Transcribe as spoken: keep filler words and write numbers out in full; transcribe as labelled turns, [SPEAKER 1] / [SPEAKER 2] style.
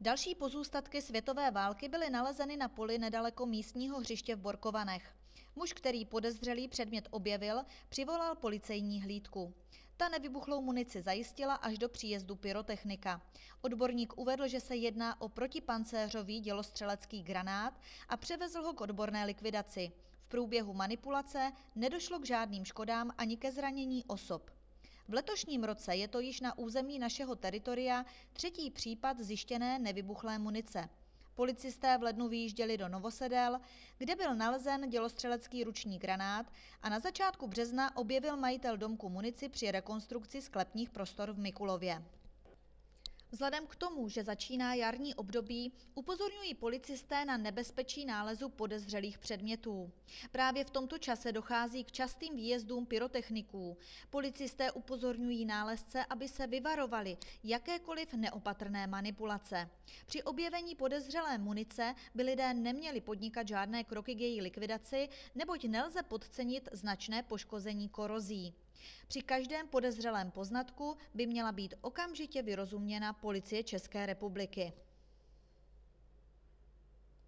[SPEAKER 1] Další pozůstatky světové války byly nalezeny na poli nedaleko místního hřiště v Borkovanech. Muž, který podezřelý předmět objevil, přivolal policejní hlídku. Ta nevybuchlou munici zajistila až do příjezdu pyrotechnika. Odborník uvedl, že se jedná o protipancéřový dělostřelecký granát a převezl ho k odborné likvidaci. V průběhu manipulace nedošlo k žádným škodám ani ke zranění osob. V letošním roce je to již na území našeho teritoria třetí případ zjištěné nevybuchlé munice. Policisté v lednu vyjížděli do Novosedel, kde byl nalezen dělostřelecký ruční granát a na začátku března objevil majitel domku munici při rekonstrukci sklepních prostor v Mikulově. Vzhledem k tomu, že začíná jarní období, upozorňují policisté na nebezpečí nálezu podezřelých předmětů. Právě v tomto čase dochází k častým výjezdům pyrotechniků. Policisté upozorňují nálezce, aby se vyvarovali jakékoliv neopatrné manipulace. Při objevení podezřelé munice by lidé neměli podnikat žádné kroky k její likvidaci, neboť nelze podcenit značné poškození korozí. Při každém podezřelém poznatku by měla být okamžitě vyrozuměna Policie České republiky.